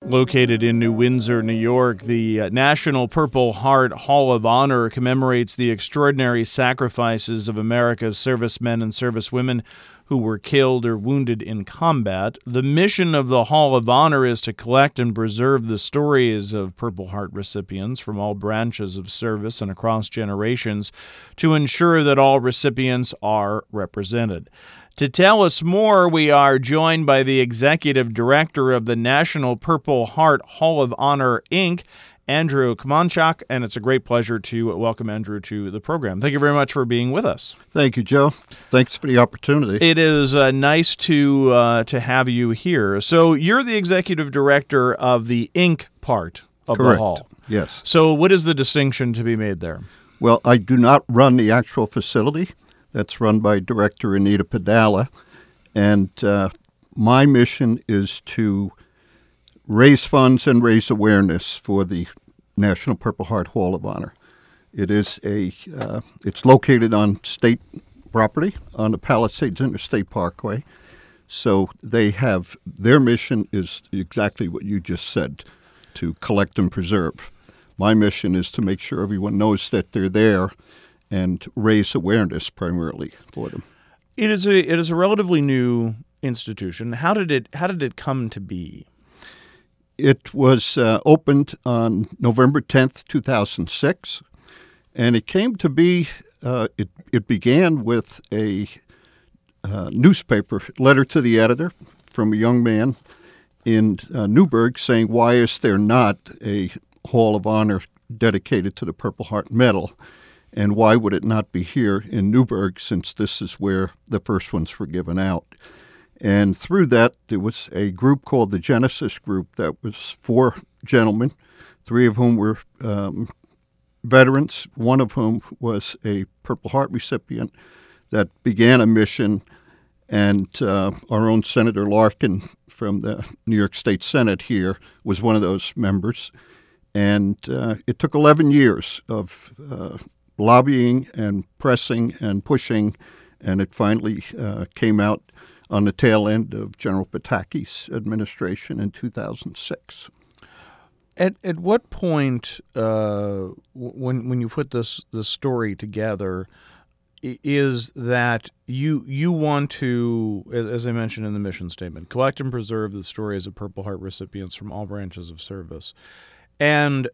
Located in New Windsor, New York, the National Purple Heart Hall of Honor commemorates the extraordinary sacrifices of America's servicemen and servicewomen who were killed or wounded in combat. The mission of the Hall of Honor is to collect and preserve the stories of Purple Heart recipients from all branches of service and across generations to ensure that all recipients are represented. To tell us more, we are joined by the Executive Director of the National Purple Heart Hall of Honor, Inc., Andrew Kmonchak, and it's a great pleasure to welcome Andrew to the program. Thank you very much for being with us. Thank you, Joe. Thanks for the opportunity. It is nice to have you here. So you're the Executive Director of the Inc. part of Correct. the hall. Yes. So what is the distinction to be made there? Well, I do not run the actual facility. That's run by Director Anita Padala, and my mission is to raise funds and raise awareness for the National Purple Heart Hall of Honor. It is it's located on state property on the Palisades Interstate Parkway, so their mission is exactly what you just said, to collect and preserve. My mission is to make sure everyone knows that they're there and raise awareness primarily for them. It is a relatively new institution. How did it come to be? It was opened on November 10th, 2006, and it came to be. It began with a newspaper letter to the editor from a young man in Newburgh saying, "Why is there not a Hall of Honor dedicated to the Purple Heart Medal? And why would it not be here in Newburgh, since this is where the first ones were given out?" And through that, there was a group called the Genesis Group that was 4 gentlemen, 3 of whom were veterans, one of whom was a Purple Heart recipient, that began a mission. And our own Senator Larkin from the New York State Senate here was one of those members. And it took 11 years of lobbying and pressing and pushing, and it finally came out on the tail end of General Pataki's administration in 2006. At what point, when you put this story together, is that you want to, as I mentioned in the mission statement, collect and preserve the stories of Purple Heart recipients from all branches of service, and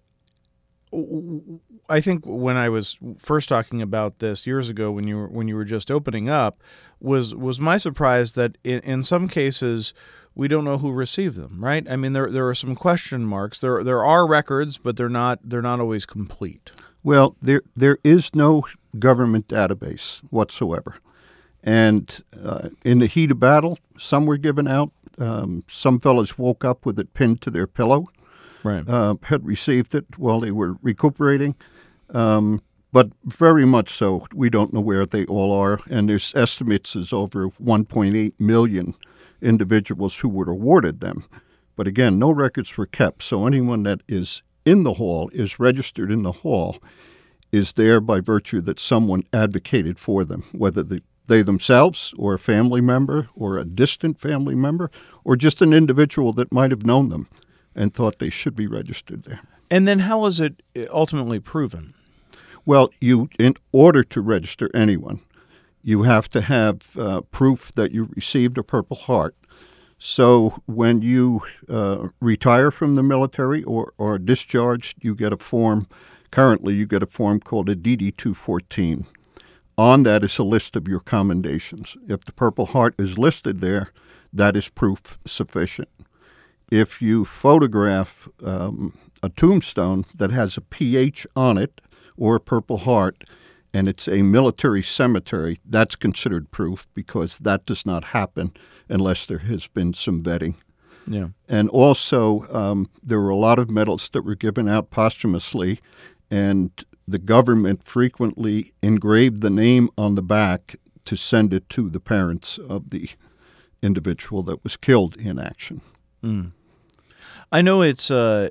I think when I was first talking about this years ago, when you were just opening up, was my surprise that in some cases we don't know who received them. Right? I mean, there are some question marks. There are records, but they're not always complete. Well, there is no government database whatsoever, and in the heat of battle, some were given out. Some fellows woke up with it pinned to their pillow. Right. Had received it while they were recuperating. But very much so, we don't know where they all are. And there's estimates as over 1.8 million individuals who were awarded them. But again, no records were kept. So anyone that is in the hall, is registered in the hall, is there by virtue that someone advocated for them, whether they themselves or a family member or a distant family member or just an individual that might have known them and thought they should be registered there. And then how is it ultimately proven? Well, in order to register anyone, you have to have proof that you received a Purple Heart. So when you retire from the military or are discharged, you get a form. Currently, you get a form called a DD-214. On that is a list of your commendations. If the Purple Heart is listed there, that is proof sufficient. If you photograph a tombstone that has a PH on it or a Purple Heart, and it's a military cemetery, that's considered proof because that does not happen unless there has been some vetting. Yeah. And also, there were a lot of medals that were given out posthumously, and the government frequently engraved the name on the back to send it to the parents of the individual that was killed in action. Mm. I know it's an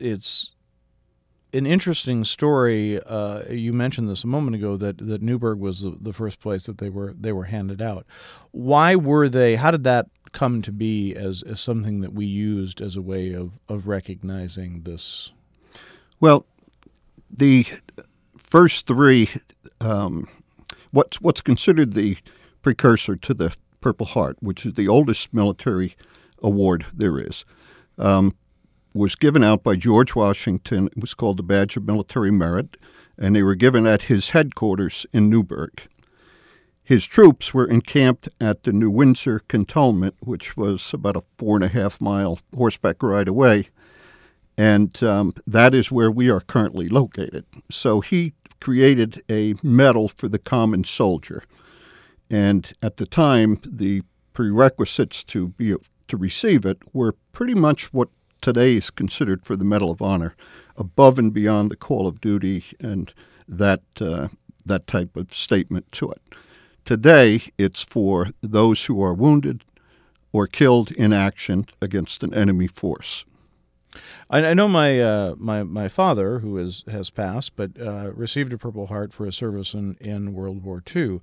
interesting story. You mentioned this a moment ago that Newburgh was the first place that they were handed out. Why were they? How did that come to be as something that we used as a way of recognizing this? Well, the first three, what's considered the precursor to the Purple Heart, which is the oldest military award there is, was given out by George Washington. It was called the Badge of Military Merit, and they were given at his headquarters in Newburgh. His troops were encamped at the New Windsor Cantonment, which was about a 4.5-mile horseback ride away, and that is where we are currently located. So he created a medal for the common soldier, and at the time, the prerequisites to receive it were pretty much what today is considered for the Medal of Honor, above and beyond the call of duty and that type of statement to it. Today, it's for those who are wounded or killed in action against an enemy force. I know my father, who has passed, but received a Purple Heart for his service in World War II.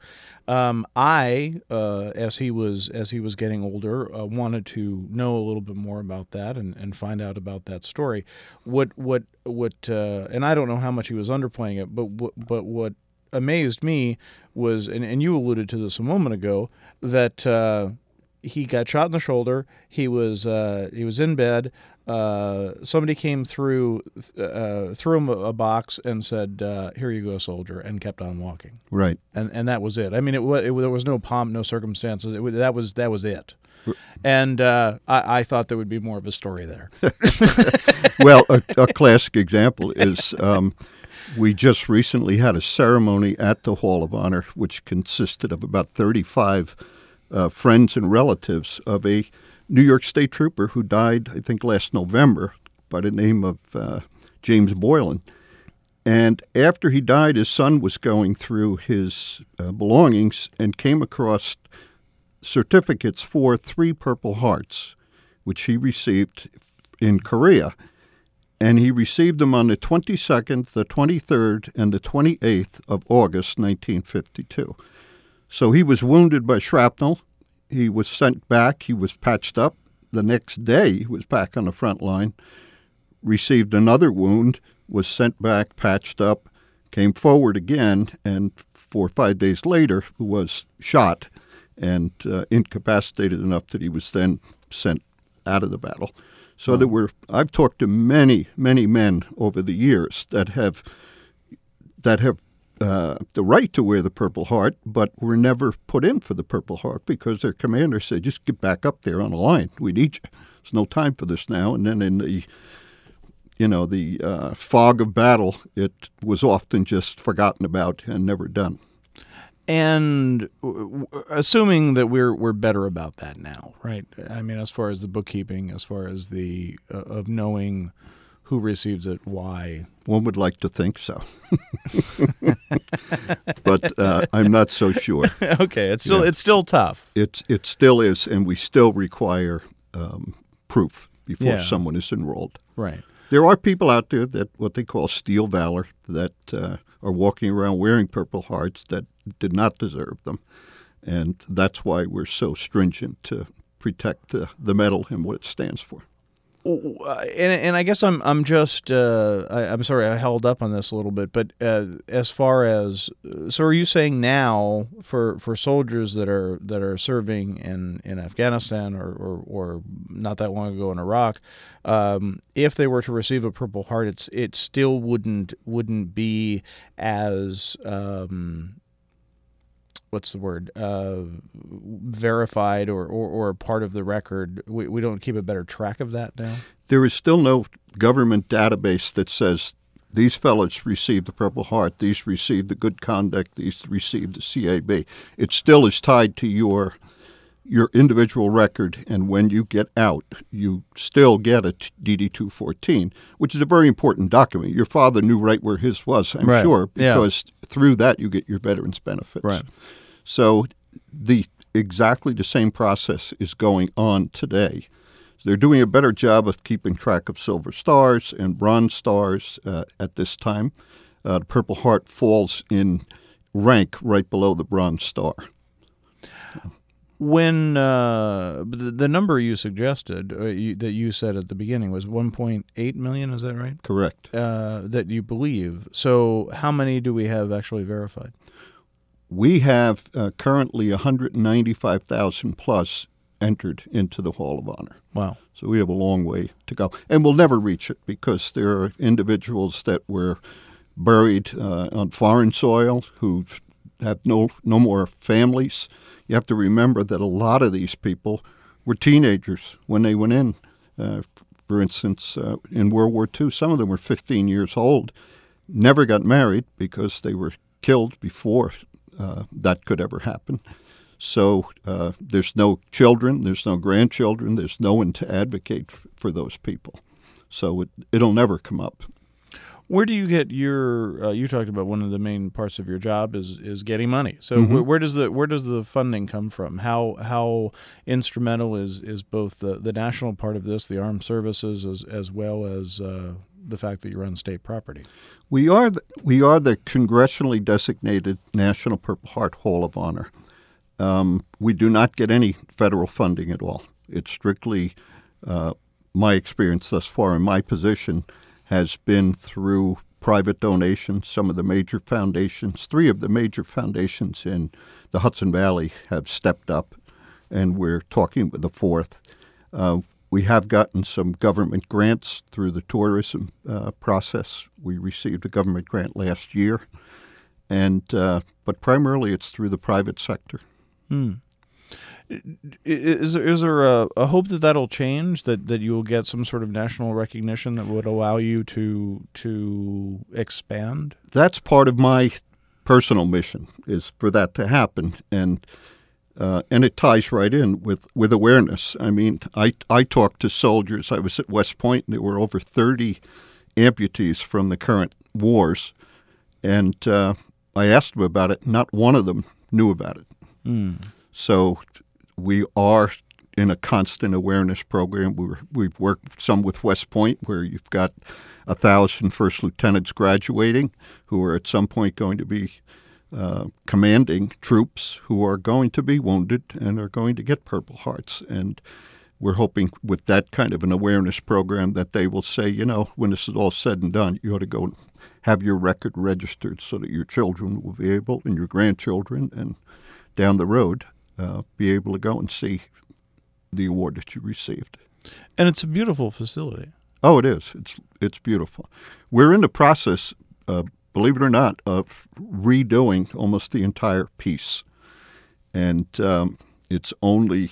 As he was getting older, wanted to know a little bit more about that and find out about that story. What and I don't know how much he was underplaying it, but what amazed me was, and you alluded to this a moment ago, that he got shot in the shoulder. He was in bed. Somebody came through, threw him a box and said, "Here you go, soldier," and kept on walking. Right. And that was it. I mean, there was no pomp, no circumstances. That was it. And I thought there would be more of a story there. Well, a classic example is we just recently had a ceremony at the Hall of Honor, which consisted of about 35 friends and relatives of a New York State trooper who died, I think, last November by the name of James Boylan. And after he died, his son was going through his belongings and came across certificates for 3 Purple Hearts, which he received in Korea. And he received them on the 22nd, the 23rd, and the 28th of August, 1952. So he was wounded by shrapnel. He was sent back. He was patched up. The next day, he was back on the front line, received another wound, was sent back, patched up, came forward again, and 4 or 5 days later was shot and incapacitated enough that he was then sent out of the battle. So I've talked to many, many men over the years that have the right to wear the Purple Heart, but were never put in for the Purple Heart because their commander said, "Just get back up there on the line. We need you. There's no time for this now." And then in the fog of battle, it was often just forgotten about and never done. And assuming that we're better about that now, right? I mean, as far as the bookkeeping, as far as the of knowing who receives it, why. One would like to think so, but I'm not so sure. Okay, it's still tough. It still is, and we still require proof before someone is enrolled. Right. There are people out there that what they call steel valor that are walking around wearing Purple Hearts that did not deserve them, and that's why we're so stringent to protect the medal and what it stands for. And I guess I'm just I'm sorry I held up on this a little bit, but as far as so, are you saying now for soldiers that are serving in Afghanistan or not that long ago in Iraq, if they were to receive a Purple Heart, it still wouldn't be as what's the word, verified or part of the record? We don't keep a better track of that now? There is still no government database that says these fellows received the Purple Heart, these received the Good Conduct, these received the CAB. It still is tied to your individual record, and when you get out, you still get a DD-214, which is a very important document. Your father knew right where his was, I'm sure, because through that you get your veterans benefits. Right. So exactly the same process is going on today. They're doing a better job of keeping track of Silver Stars and Bronze Stars at this time. The Purple Heart falls in rank right below the Bronze Star. When the number you suggested, that you said at the beginning, was 1.8 million, is that right? Correct. That you believe. So how many do we have actually verified? We have currently 195,000 plus entered into the Hall of Honor. Wow. So we have a long way to go. And we'll never reach it because there are individuals that were buried on foreign soil who have no more families. You have to remember that a lot of these people were teenagers when they went in. For instance, in World War II, some of them were 15 years old, never got married because they were killed before that could ever happen. So there's no children, there's no grandchildren, there's no one to advocate for those people. So it'll never come up. Where do you get your? You talked about one of the main parts of your job is getting money. So Mm-hmm. where does the funding come from? How instrumental is both the national part of this, the armed services, as well as the fact that you're on state property? We are the congressionally designated National Purple Heart Hall of Honor. We do not get any federal funding at all. It's strictly my experience thus far in my position has been through private donations. Some of the major foundations, 3 of the major foundations in the Hudson Valley have stepped up, and we're talking with the 4th. We have gotten some government grants through the tourism process. We received a government grant last year, but primarily it's through the private sector. Is there a hope that that'll change, that you will get some sort of national recognition that would allow you to expand? That's part of my personal mission, is for that to happen, and it ties right in with awareness. I mean, I talked to soldiers. I was at West Point, and there were over 30 amputees from the current wars, and I asked them about it. Not one of them knew about it. So we are in a constant awareness program. We've worked some with West Point, where you've got 1,000 first lieutenants graduating who are at some point going to be commanding troops who are going to be wounded and are going to get Purple Hearts. And we're hoping with that kind of an awareness program that they will say, when this is all said and done, you ought to go have your record registered so that your children will be able, and your grandchildren, and down the road, be able to go and see the award that you received. And it's a beautiful facility. Oh, it is. It's beautiful. We're in the process, believe it or not, of redoing almost the entire piece. And it's only,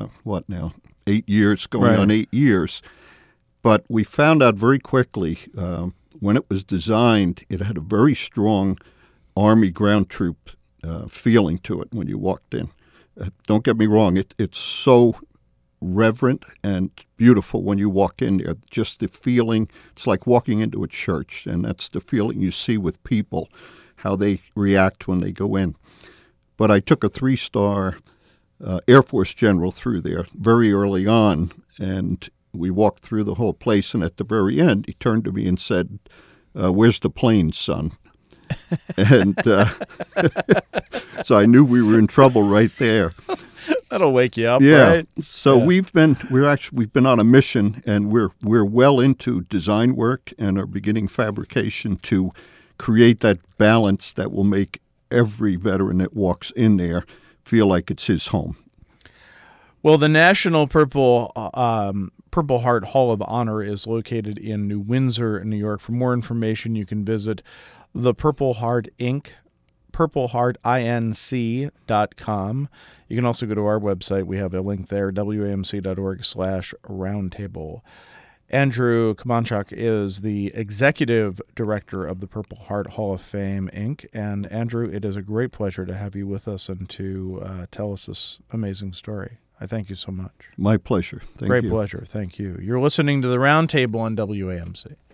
8 years, going Right. on 8 years. But we found out very quickly, when it was designed, it had a very strong Army ground troop feeling to it when you walked in. Don't get me wrong, it's so reverent and beautiful when you walk in there. Just the feeling, it's like walking into a church, and that's the feeling you see with people, how they react when they go in. But I took a 3-star Air Force general through there very early on, and we walked through the whole place, and at the very end, he turned to me and said, "Where's the plane, son?" And so I knew we were in trouble right there. That'll wake you up, Yeah. right? So Yeah. we've been on a mission, and we're well into design work and are beginning fabrication to create that balance that will make every veteran that walks in there feel like it's his home. Well, the National Purple Heart Hall of Honor is located in New Windsor, New York. For more information, you can visit the Purple Heart Inc., purpleheartinc.com. You can also go to our website. We have a link there, wamc.org/roundtable. Andrew Kamanchak is the executive director of the Purple Heart Hall of Fame, Inc. And Andrew, it is a great pleasure to have you with us and to tell us this amazing story. I thank you so much. My pleasure. Thank you. Great pleasure. Thank you. You're listening to the Roundtable on WAMC.